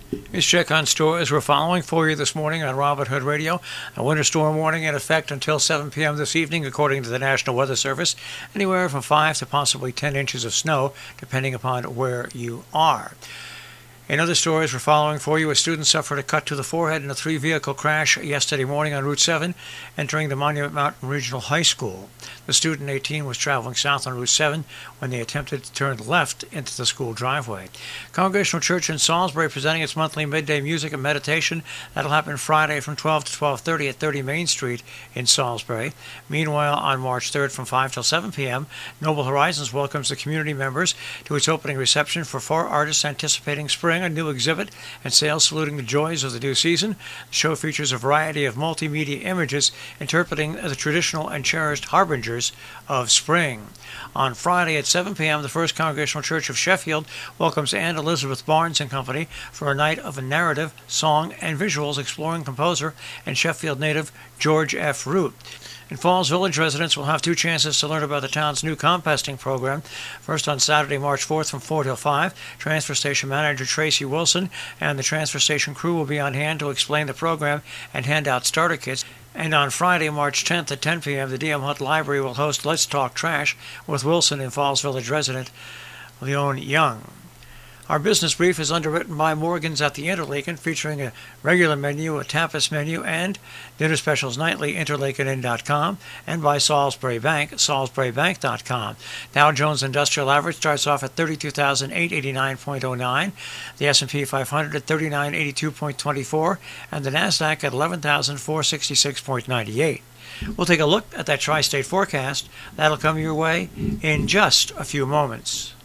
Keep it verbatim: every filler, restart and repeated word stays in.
Let's check on stores we're following for you this morning on Robert Hood Radio. A winter storm warning in effect until seven p.m. this evening, according to the National Weather Service. Anywhere from five to possibly ten inches of snow, depending upon where you are. In other stories we're following for you, a student suffered a cut to the forehead in a three-vehicle crash yesterday morning on Route seven, entering the Monument Mountain Regional High School. The student, eighteen, was traveling south on Route seven when they attempted to turn left into the school driveway. Congregational Church in Salisbury presenting its monthly midday music and meditation. That'll happen Friday from twelve to twelve thirty at thirty Main Street in Salisbury. Meanwhile, on March third from five till seven p.m., Noble Horizons welcomes the community members to its opening reception for four artists anticipating spring, a new exhibit, and sales saluting the joys of the new season. The show features a variety of multimedia images interpreting the traditional and cherished harbingers of spring. On Friday at seven p.m., the First Congregational Church of Sheffield welcomes Anne Elizabeth Barnes and Company for a night of a narrative, song, and visuals exploring composer and Sheffield native George F. Root. In Falls Village, residents will have two chances to learn about the town's new composting program. First on Saturday, March fourth from four till five, Transfer Station Manager Tracy Wilson and the transfer station crew will be on hand to explain the program and hand out starter kits. And on Friday, March tenth at ten p.m., the D M Hunt Library will host Let's Talk Trash with Wilson and Falls Village resident Leon Young. Our business brief is underwritten by Morgan's at the Interlaken, featuring a regular menu, a tapas menu, and dinner specials nightly, interlaken inn dot com, and by Salisbury Bank, salisbury bank dot com. Dow Jones Industrial Average starts off at thirty-two thousand eight hundred eighty-nine point oh nine, the S and P five hundred at thirty-nine eighty-two point two four, and the NASDAQ at eleven thousand four hundred sixty-six point nine eight. We'll take a look at that tri-state forecast. That'll come your way in just a few moments.